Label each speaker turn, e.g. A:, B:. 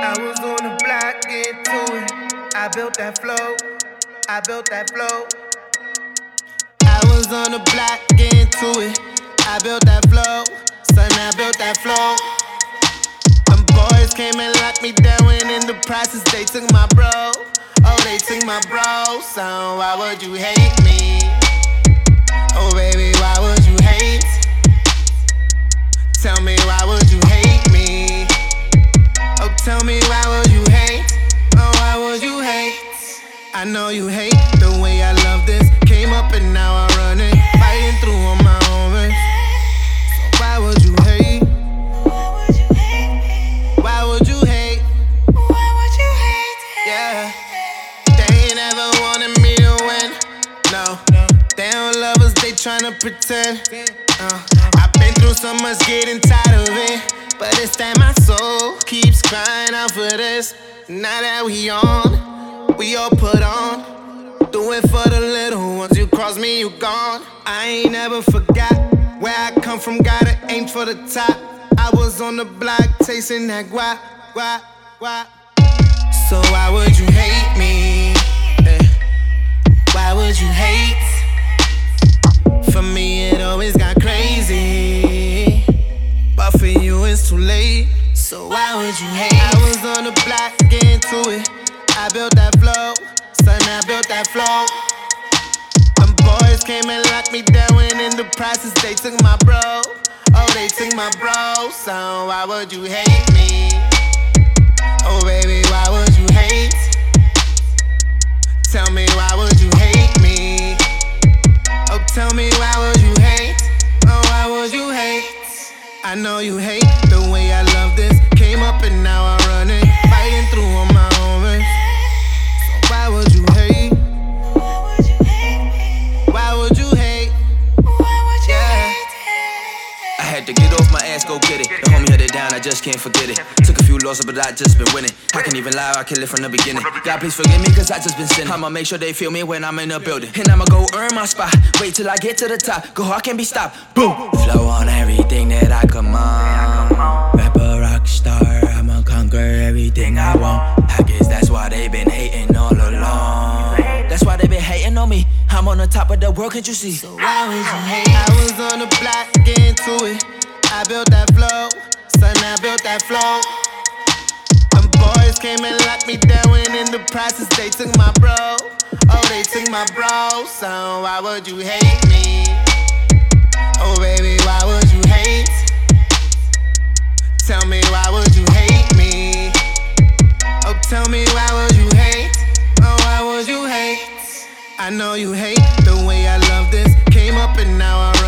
A: I was on the block, get to it. I built that flow. I built that flow. I was on the block, get to it. I built that flow. Son, I built that flow. Them boys came and locked me down, and in the process they took my bro. Oh, they took my bro. Son, why would you hate me? Oh, baby, why would you hate? Tell me, why would you hate me? Oh, tell me, why would you hate? Oh, why would you hate? I know you hate the way I love this. Came up and now I run it. Fighting through on my own race. So why would you hate?
B: Why would you hate me?
A: Why would you hate?
B: Why would you hate?
A: Yeah. They ain't ever wanted me to win. No. They don't love us, they tryna pretend. I've been through so much, getting tired of it. But it's that my soul keeps crying out for this. Now that we on, we all put on. Do it for the little ones. You cross me, you gone. I ain't never forgot where I come from. Gotta aim for the top. I was on the block tasting that guap, guap, guap. So why would you hate me? Why would you hate? For me it always got crazy, but for you it's too late. So why would you hate? I was on the block, getting to it. I built that flow, son, I built that flow. Them boys came and locked me down, and in the process they took my bro. Oh, they took my bro. So why would you hate me? Oh, baby, why would you hate? Tell me, why would you hate me? Oh, tell me, why would you hate? Oh, why would you hate? I know you hate the way I love this. Came up and now I run it. Fighting through on my own race. So why would you hate?
B: Why would you hate me?
A: Why would you hate?
B: Why would you hate?
C: I had to get off my ass, go get it. The homie held it down, I just can't forget it. Took a few losses, but I just been winning. I can't even lie, I kill it from the beginning. God, please forgive me, cause I just been sinning. I'ma make sure they feel me when I'm in the building. And I'ma go earn my spot. Wait till I get to the top. Go hard, can't be stopped. Boom! Flow on everything that I come on. Rapper, rock star, I'ma conquer everything I want. I guess that's why they been hating all along. That's why they been hating on me. I'm on the top of the world, can't you see?
A: So why would you hate? I was on the block, getting to it. I built that flow, son, I built that flow. Them boys came and locked me down, and in the process they took my bro. Oh, they took my bro. So why would you hate me? Oh, baby, why would you hate? Tell me, why would you hate me? Oh, tell me, why would you hate? Oh, why would you hate? I know you hate the way I love this. Came up and now I